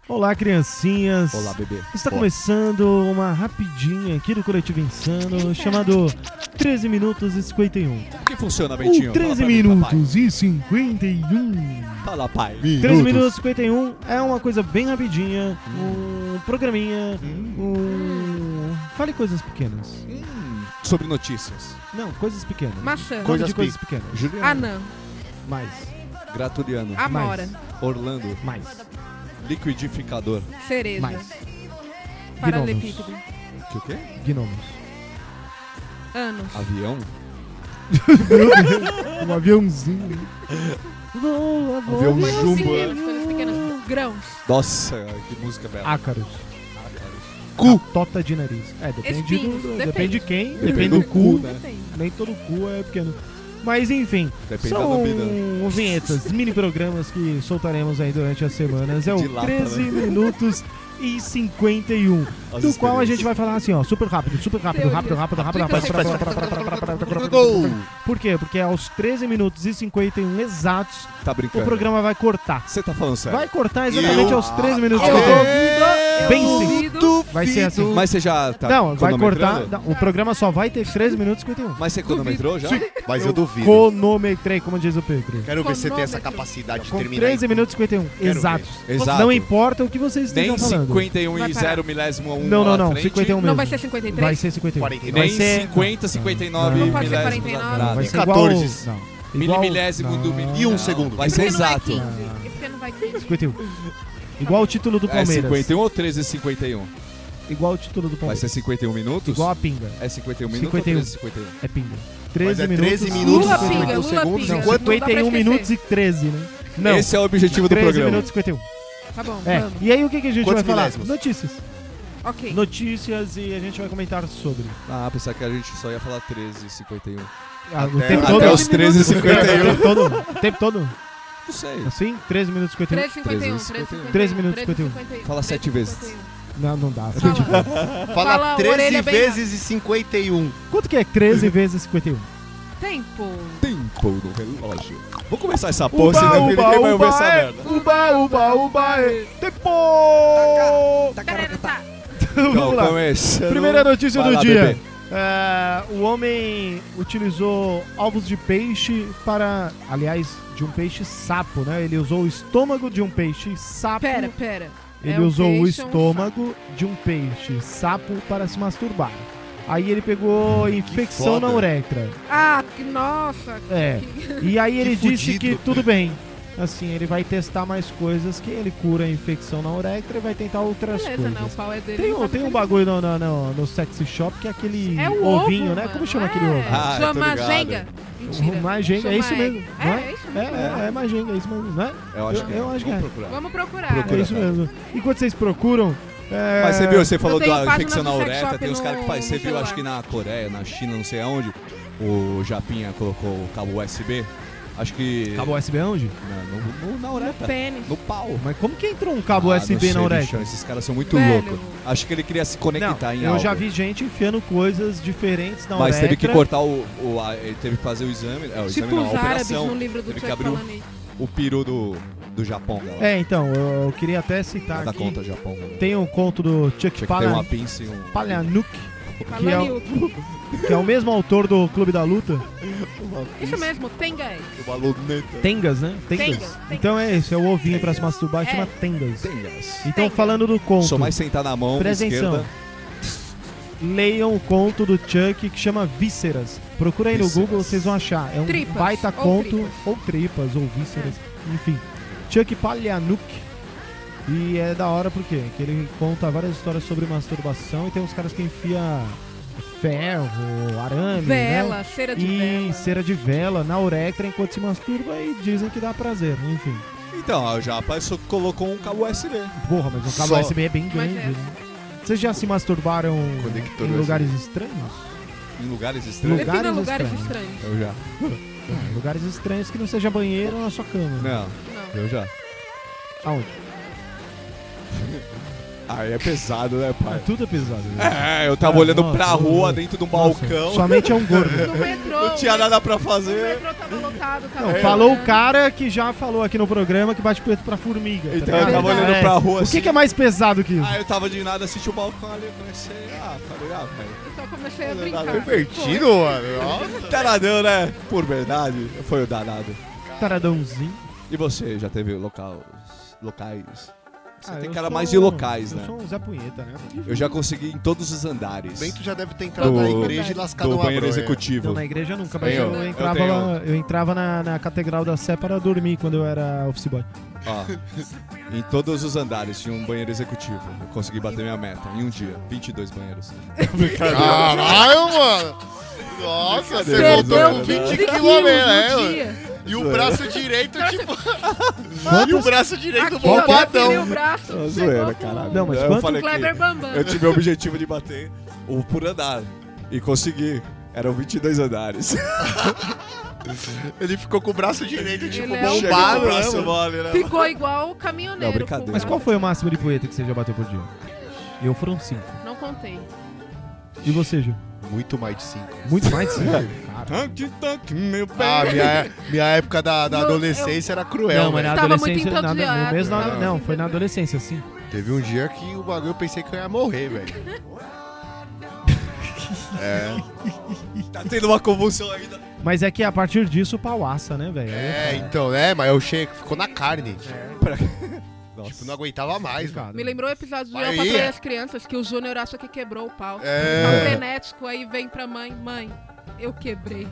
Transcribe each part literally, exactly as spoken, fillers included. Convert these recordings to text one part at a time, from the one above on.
Olá, criancinhas. Olá, bebê. Está Olá. começando uma rapidinha aqui do Coletivo Insano, chamado treze minutos e cinquenta e um. O que funciona, Bentinho? O treze minutos e cinquenta e um. Fala, pai. treze minutos e cinquenta e um é uma coisa bem rapidinha, um programinha, um... Fale coisas pequenas. Hum, sobre notícias. Não, coisas pequenas. Maçã. Nome Coisas de coisas pi- pequenas. Juliano. Anã. Mais. Gratuliano. Amora. Orlando. Mais. Liquidificador. Cereja. Mais. Paralelepípedo. Que o quê? Gnomos. Anos. Avião? Um aviãozinho. Voa, voa. Avião Coisas jumbo. pequenas, coisas pequenas. Grãos. Nossa, que música bela. Ácaros. Cu. Tota de nariz. É, depende, Espinhos, do, depende. depende de quem, Depende depende do do cu. cu, né? Depende. Nem todo cu é pequeno. Mas enfim, Depende da são lambida. vinhetas, mini programas que soltaremos aí durante as semanas. É De o lata, treze né? minutos e cinquenta e um. As Do qual a experiências. gente vai falar assim, ó, super rápido, super rápido, Teoria. rápido, rápido, rápido, Aplicação. rápido. Por quê? Porque aos treze minutos e cinquenta e um exatos, Tá o brincando? programa vai cortar. Você tá falando sério? Vai cortar exatamente Eu- aos treze minutos e Eu cinquenta e um. duvido. Bem Eu sim. duvido. Vai ser assim. Mas você já tá Não, vai cortar. cronometrando? não, o programa só vai ter treze minutos e cinquenta e um. Mas você cronometrou já? Mas eu duvido. Cronometrei, como diz o Pedro. Quero ver se você tem essa Cronômetro. capacidade de Com terminar. treze minutos e cinquenta e um. Quero Exatos. Exato. Não importa o que vocês estejam Nem falando. cinquenta e um Vai e parar. zero milésimo a um Não, não, lá não. à frente. cinquenta e um mesmo. Não vai ser cinquenta e três? Vai ser cinquenta e um. quarenta e E Vai nem ser... cinquenta, cinquenta e nove Não. Não pode ser milésimos quarenta e nove. a Não, vai nada. ser igual... quatorze. Não. Mili Igual- milésimo não. do mil. E um Não, segundo. Vai E ser por que não vai exato. quinze? Ah. E por que não vai quinze? cinquenta e um. Igual o título do É Palmeiras. cinquenta e um ou treze e cinquenta e um? Igual o título do Vai Palmeiras. ser cinquenta e um minutos? Igual a pinga. É cinquenta e um minutos cinquenta e um. ou treze e cinquenta e um? É pinga. Mas treze é minutos. treze minutos Lula e cinquenta e pinga, um Lula segundos. pinga. Enquanto Não dá pra cinquenta e um esquecer. minutos e treze, né? Não. Esse é o objetivo do treze programa. minutos e cinquenta e um. Tá bom, É. vamos. E aí o que, que a gente Quantos vai falar? milésimos? Notícias. Ok. Notícias e a gente vai comentar sobre. Ah, pensar que a gente só ia falar treze e cinquenta e um. Ah, o Até- tempo até todo. os treze e cinquenta e um. O tempo todo. O tempo todo. Não sei. Assim? treze minutos e cinquenta e um. treze e cinquenta e um. treze minutos e cinquenta e um. Fala sete vezes. Não, não dá. Fala. Fala Fala, treze orelha bem vezes e cinquenta e um. Quanto que é treze vezes cinquenta e um? Tempo. Tempo no relógio. Vou começar essa porra, senão ninguém vai ouvir essa é. merda. Uba, uba, uba, é. Tempo! Tarará. Então, Vamos lá. começando. Primeira notícia Vai do lá, dia. bebê. É, o homem utilizou ovos de peixe para, aliás, de um peixe sapo, né? Ele usou o estômago de um peixe sapo. Pera, pera. Ele É um usou o peixe ou um estômago de um peixe sapo para se masturbar. Aí ele pegou infecção foda. na uretra. Ah, que nossa. É. Que... E aí ele Que disse fudido. que tudo bem. Assim, ele vai testar mais coisas, que ele cura a infecção na uretra e vai tentar outras Beleza, né? O coisas. pau é dele. Tem, não um, sabe tem um se- bagulho no, no, no, no sexy shop que é aquele É o ovinho, ovo, né? mano. Como chama é. aquele ovo? Ah, eu tô Chama ligado. Jenga. Mentira. Magenga, é isso Chama mesmo. egg. não É, é isso É, mesmo. é, é Magenga, é isso mesmo, não é? Eu acho Eu- que eu acho que Vamos é. procurar. Vamos procurar. Procura. É isso mesmo. Enquanto vocês procuram. é, Mas você viu, você falou tenho da página infecção do na sex uretra, shop tem uns no- caras que faz. Você no viu, acho que na Coreia, na China, não sei aonde, o Japinha colocou o cabo U S B. Acho que. Cabo U S B aonde? Na, no- no- na uretra. Pênis. No pau. Mas como que entrou um cabo Ah, U S B não sei, na uretra? bichão, esses caras são muito Velho. loucos. Acho que ele queria se conectar Não, em eu algo. já vi gente enfiando coisas diferentes na Mas uretra. teve que cortar o. o- a- ele teve que fazer o exame. É, o exame Tipo não, a os árabes operação. no livro do Teve que Chuck abrir o- Palahniuk. O peru do, do Japão, galera. É, então, eu, eu queria até citar Da aqui. conta Japão, galera. Tem um conto do Chuck Tinha que ter Palahn- uma pinça e um. Palahniuk, que é, o- Palahniuk. que é o mesmo autor do Clube da Luta. Isso mesmo, Tenga. Uma luneta. Tengas, né? Tengas. Tengas, tengas. Então é esse, é o ovinho pra se masturbar, É. chama Tengas. Tem gás. Então, Tengas. falando do conto, Sou mais sentar na mão, Presta esquerda. atenção. leiam o conto do Chuck que chama Vísceras. Procura aí no Vísceras. Google, vocês vão achar. É um Tripas, baita ou conto, tripas. ou tripas, ou vísceras, enfim. Chuck Palahniuk. E é da hora porque que ele conta várias histórias sobre masturbação e tem uns caras que enfia ferro, arame, Vela, né? cera de e vela. cera de vela na uretra enquanto se masturba e dizem que dá prazer, enfim. Então, o Japa só colocou um cabo U S B. Porra, mas o cabo Só- U S B é bem Mas grande. é. né? Vocês já se masturbaram Conector em U S B. lugares estranhos? Em lugares estranhos. Lugar- Defina lugares lugares estranhos. estranhos. Eu já. Ah, lugares estranhos que não seja banheiro na sua cama. Não, Não. eu já. Aonde? Aí é pesado, né, Ah, pai? tudo é pesado. Né? É, eu tava Ah, olhando nossa, pra rua, nossa. dentro do Nossa, balcão. Sua mente é um gordo. No metrô. Não tinha nada pra O fazer. metrô tava lotado, tava Não, lotado. falou o cara que já falou aqui no programa que bate preto pra formiga. tá Então eu ligado? tava olhando É. pra rua O assim. que, que é mais pesado que isso? Aí eu tava de nada, assisti o balcão ali, comecei. Ah, falei, ah, velho. Então eu comecei a Não, brincar. nada. Divertido, mano. Nossa. Taradão, né? Por verdade, foi o danado. Taradãozinho. E você, já teve local, locais? Você Ah, tem eu cara sou- mais de locais, eu né? sou um Zé Punheta, né? Eu já consegui em todos os andares. O Bento já deve ter entrado Do- na igreja e lascado do uma banheiro bronha. executivo. Não, na igreja nunca, mas Tenho. eu, Eu entrava, tenho. lá, eu entrava na, na Catedral da Sé para dormir quando eu era office boy. Ó, em todos os andares tinha um banheiro executivo. Eu consegui bater minha meta em um dia. vinte e dois banheiros. Caralho, mano. Nossa, você Perdeu voltou com quinze vinte quilos quilômetros, no né, mano? dia. E o braço direito, tipo... e Quantos? o braço direito Aqui, ó, bombadão. virei o braço. Uma chegou zoeira, com caralho. Não, mas eu quanto- falei Kleber que Bambam. eu tive o objetivo de bater o por andar. E consegui. Eram vinte e dois andares. Ele ficou com o braço direito, tipo, Ele é um- Chegou bombado, com o né, braço mano? mole, né? Ficou igual o caminhoneiro. Não, brincadeira. com- Mas qual foi o máximo de punheta que você já bateu por dia? Eu foram cinco. Não contei. E você, Gil? Muito mais de cinco. Muito mais de cinco? Cara. Tanque, tanque, meu bem. Ah, minha, minha época da, da Não, adolescência era cruel, Não, mas velho. na Tava muito adolescência... Na, no entusiasmado, mesmo, tava não, muito foi na adolescência, sim. Teve um dia que o bagulho eu pensei que eu ia morrer, velho. É, Tá tendo uma convulsão ainda. Mas é que a partir disso o pau assa, né, velho? Aí é, foda. então, né? Mas eu chego, ficou na carne. Nossa. Tipo, não aguentava mais, mano. Cara. Me lembrou o episódio de Aí. Eu Patrulhei as Crianças, que o Júnior acha que quebrou o pau. É. Tá frenético, aí vem pra mãe. Mãe, eu quebrei.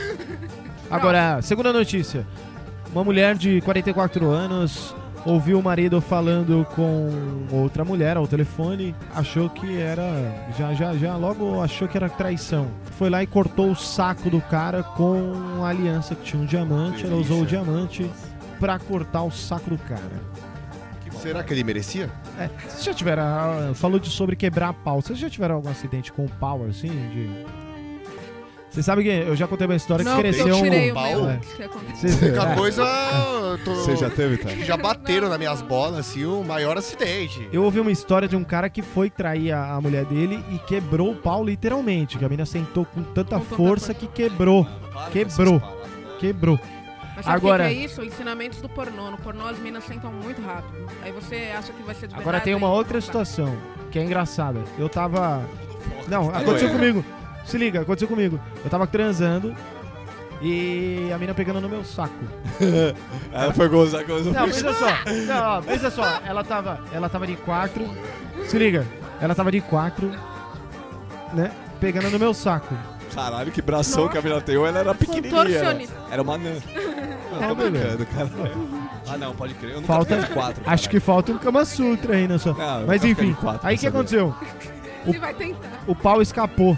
Agora, segunda notícia. Uma mulher de quarenta e quatro anos ouviu o marido falando com outra mulher ao telefone, achou que era... Já, já, já logo achou que era traição. Foi lá e cortou o saco do cara com a aliança que tinha um diamante. Ela usou o diamante pra cortar o saco do cara. Será que ele merecia? É, vocês já tiveram... ah, falou de sobre quebrar pau. Vocês já tiveram algum acidente com pau, assim? De... Você sabe que eu já contei uma história Não, que porque cresceu eu tirei um... o meu. É. O que aconteceu? Vocês- Única é. coisa, eu tô... Você já teve, tá? já bateram nas minhas bolas, assim, o maior acidente. Eu ouvi uma história de um cara que foi trair a, a mulher dele e quebrou o pau literalmente. Que a menina sentou com tanta Com tanta força que quebrou. Quebrou. Quebrou. Mas sabe Agora- o que que é isso? Ensinamentos do pornô. No pornô as minas sentam muito rápido. Aí você acha que vai ser de Agora verdade, tem uma aí outra não vai. situação que é engraçada. Eu tava... Não, Tá aconteceu doendo. comigo. Se liga, aconteceu comigo. Eu tava transando e a mina pegando no meu saco. Ela foi gozar com Não, pensa só. Não, ó, pensa só. Ela tava, ela tava de quatro. Se liga. Ela tava de quatro, né? Pegando no meu saco. Caralho, que bração que a menina tem. Ou ela era pequenininha. Contorcionista. Era, era uma anã. Não, Tô beleza. brincando, cara. Ah, não, pode crer. Eu nunca Falta- fiquei de quatro. Acho que falta um Kama Sutra aí na sua. Não, eu Mas nunca fiquei enfim, de quatro, aí pra o que saber. aconteceu? Ele vai tentar. O pau escapou.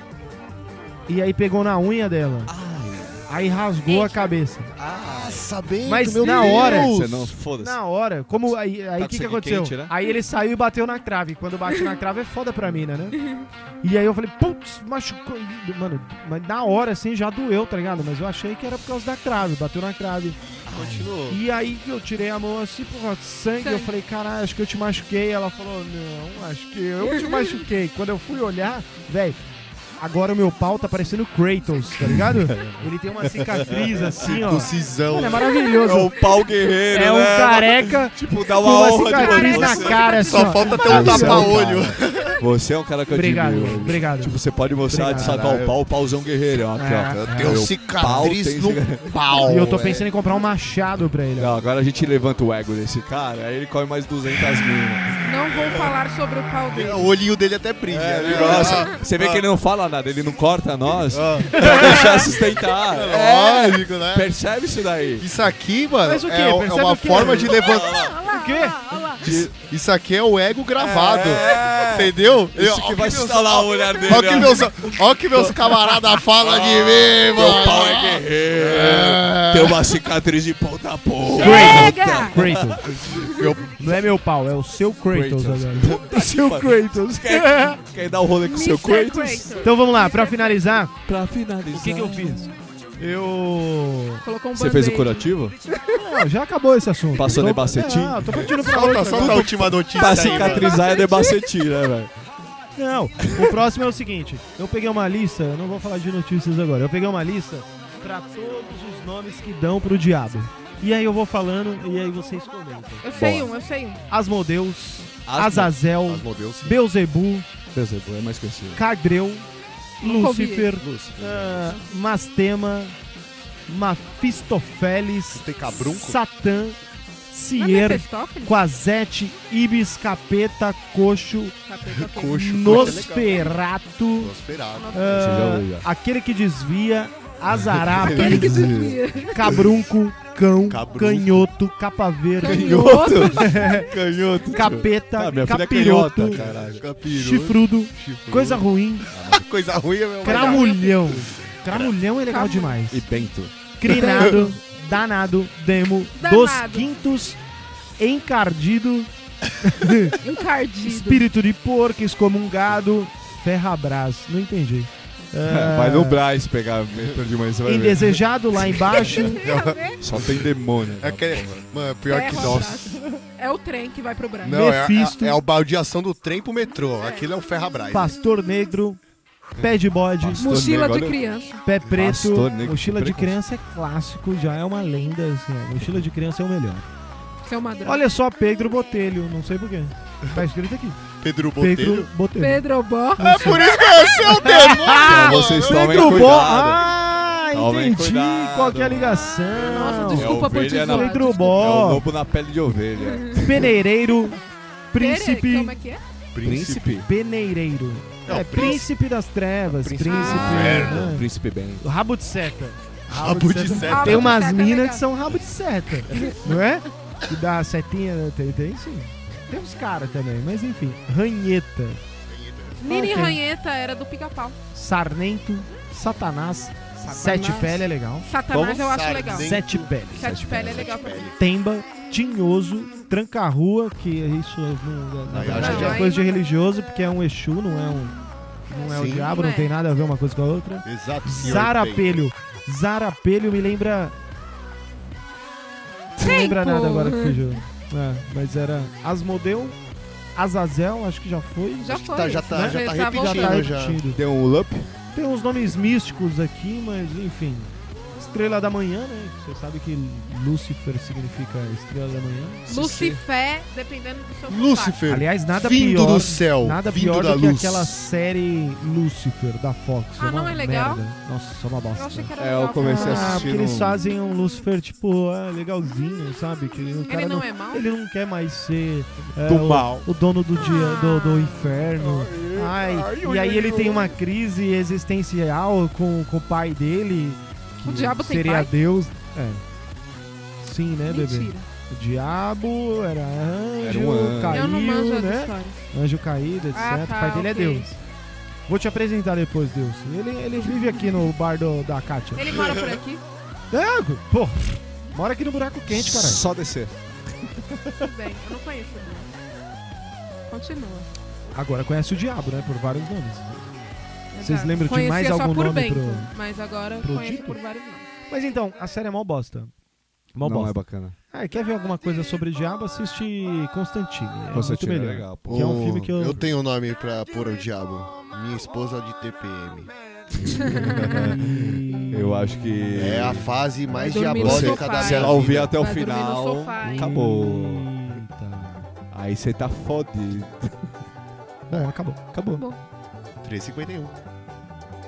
E aí pegou na unha dela. Ai, Aí rasgou a Eita. cabeça. Nossa, bem, Mas meu na Deus. hora- você não, foda-se. Na hora, como aí aí Tá o com que, que sangue aconteceu? quente, né? Aí ele saiu e bateu na trave. Quando bate na trave é foda pra mina, né? E aí eu falei, putz, machucou. Mano, mas na hora assim já doeu, tá ligado? Mas eu achei que era por causa da trave, bateu na trave. Continuou. E aí que eu tirei a mão assim, porra, sangue, Sangue. eu falei, caralho, acho que eu te machuquei. Ela falou, não, acho que eu te machuquei. Quando eu fui olhar, velho, agora o meu pau tá parecendo Kratos, tá ligado? Ele tem uma cicatriz assim, ó. Circuncisão. Mano, é É maravilhoso. o pau guerreiro, É um né? careca Tipo, dá com uma uma honra cicatriz de na você. cara, assim, Só ó. falta ter um Você é um tapa-olho. cara- Você é um cara que eu Obrigado, admiro. obrigado. Tipo, você pode mostrar de Obrigado. sacar o pau, o pauzão guerreiro. Ó, aqui, É, ó. Eu é. tenho Meu cicatriz pau tem no cicatriz. pau. E eu tô velho. pensando em comprar um machado pra ele. ó. Não, agora a gente levanta o ego desse cara, aí ele come mais duzentas mil. Não vou falar sobre o pau dele. O olhinho dele até brilha, É, né? nossa, você vê que ele não fala nada, ele não corta nós Ah, pra deixar sustentar. É, lógico, né? percebe isso daí? Isso aqui, mano, Mas o quê? é, é Percebe uma o quê? forma de levantar. Olha lá, O quê? olha lá, olha lá. Isso aqui é o ego gravado. É. Entendeu? Isso Eu- que ó vai meus- instalar o olhar dele. Ó que ó. meus, ó que meus camaradas falam de mim, Meu mano. pau é guerreiro. É. Tem uma cicatriz de ponta a ponta. Chega! Kratos. Meu- Não é meu pau, é o seu Kratos, Kratos. agora. O seu Kratos. Quer, quer dar o rolê com o seu mister Kratos? Kratos. Então vamos lá, pra finalizar, Pra finalizar. o que, que eu fiz? Eu... Colocou um Você fez o band-aid. curativo? Não, já acabou esse assunto. Passou Tô- Nebacetim? Não, tô partindo pra Solta, outra. solta a última notícia Pra aí, mano. cicatrizar é debacetir, né, velho? Não, o próximo é o seguinte. Eu peguei uma lista, eu não vou falar de notícias agora. Eu peguei uma lista pra todos os nomes que dão pro diabo. E aí eu vou falando e aí vocês comentam. Eu sei Boa. um, eu sei um. Asmodeus, Asmo- Azazel, Asmodeus, sim. Beuzebu, Beelzebub, é mais conhecido. Cadreu, Nunca ouvi Lúcifer, Lúcifer. ah, Mastema, Mafistofélis, Tem cabrunco? Satã, Não é Cier, Mephistófeles? Quazete, Ibis, Capeta, Coxo, Capeta, ok. Coxo. Nosferato, Nosferatu. ah, Você já ouviu, já. aquele que desvia, Azarap, Aquele que desvia. Cabrunco, Cão, Cabrunco. Canhoto, Capa Verde, Canhoto. Canhoto. Capeta, Ah, minha filha é Capiroto, canhota, caralho. Capiroto. Chifrudo, Chifrudo. Coisa Ruim, Coisa ruim é meu. Cramulhão. Cramulhão é legal Cramulhão. demais. E Bento. Crinado, Danado, Demo, Danado. Dos Quintos, Encardido, Encardido. Espírito de Porco, Excomungado, Ferrabras. Não entendi. Ah, Vai no Braz pegar Bento de manhã, você vai ver. Indesejado lá embaixo. Só tem demônio. É que, mano, pior que Terra, nós. braço. É o trem que vai pro Brasil. Não, é, Mephisto. é, é a baldeação do trem pro metrô. Aquilo é um Ferrabras. Pastor Negro, Pé de Bode, Pastor Mochila Negro, de olha- criança. Pé Preto. Pastor Negro, Mochila de preconceito. Criança é clássico, já é uma lenda. Assim, ó. Mochila de Criança é o melhor. Seu madrão. Olha só, Pedro Botelho, não sei porquê. Tá escrito aqui. Pedro Botelho. Pedro Botelho. Pedro Bó. É por isso que eu sei o demônio! Então vocês tomem Pedro Bo... cuidado. Ah, Tomem entendi cuidado. qual que é a ligação. Nossa, desculpa É por te ovelha na- zoar. Pedro desculpa. Bó. É o lobo na pele de ovelha. Peneireiro, Peraí, Príncipe... Como é que é? Príncipe. Peneireiro. É, É, o príncipe das trevas, Príncipe príncipe... do inferno. né? Príncipe bem. Rabo de seta. Rabo de seta. Tem Rabo umas de seta é minas legal. que são rabo de seta, não é? Que dá setinha, tem, tem sim. Tem uns caras também, mas enfim. Ranheta, Nini Ok. Ranheta era do pica-pau. Sarnento, Satanás, Sete Pele é legal. Satanás Como? eu acho Sarnento. legal. Sete Pele. Sete pele é legal também. Temba, Tinhoso, Tranca-Rua, que isso não, na Aí, verdade acho que é aí coisa de não- religioso, porque é um Exu, não é um, não é o Sim. diabo, não É. tem nada a ver uma coisa com a outra. Exato, senhor. Zarapelho. Zarapelho me lembra. Não lembra Tempo. nada agora que fugiu. É, mas era Asmodeu, Azazel, acho que já foi. Já Acho que foi. tá- já tá- já Você tá Já repetindo. tá já. repetido. Tem um Lup. Tem uns nomes místicos aqui, mas enfim. Estrela da Manhã, né? Você sabe que Lúcifer significa Estrela da Manhã. Lucifer, dependendo do seu Lúcifer. Aliás, nada vindo pior. do céu. Nada vindo pior da do que luz. aquela série Lucifer da Fox. Ah, uma não é legal? merda. Nossa, é uma bosta. Eu achei que era É, legal. eu comecei a Ah, assistir porque eles no- fazem um Lucifer, tipo, ah, legalzinho, sabe? Que o cara Ele não é mau? Ele não quer mais ser é, Do o, mal. o dono do dia do, do Ah. inferno. Ai, e aí ele tem uma crise existencial com, com o pai dele. Que O diabo tem seria pai? Deus. É. Sim, né, bebê? Mentira. O diabo era anjo, Era um anjo. caiu, Eu não manjo as né? histórias. Anjo caído, etcétera. Ah, tá, o pai dele ok. é Deus. Vou te apresentar depois, Deus. Ele, ele vive aqui no bar do, da Kátia. Ele mora por aqui? É, pô, mora aqui no buraco quente, caralho. Só descer. Tudo bem, eu não conheço. Não. Continua. Agora conhece o diabo, né? Por vários nomes. Vocês Exato. lembram de Conhecia mais só algum por nome Bento, pro- mas agora pro conheço Dico? por vários nomes. Mas então, a série é mó bosta. Mó Não é bosta. bacana. Ah, quer ver alguma coisa sobre diabo? Assiste Constantine. É Constantine muito é melhor. legal, pô. Que é um filme que eu... Eu tenho um nome pra pôr o diabo. Minha esposa de T P M. Eu acho que. É a fase mais Vai dormir no diabólica sofá. da Se minha ela ouvir vida. até o Vai dormir no final, sofá, hein? acabou. Eita. Aí você tá fodido. Bom, acabou. Acabou. Bom. três e cinquenta e um.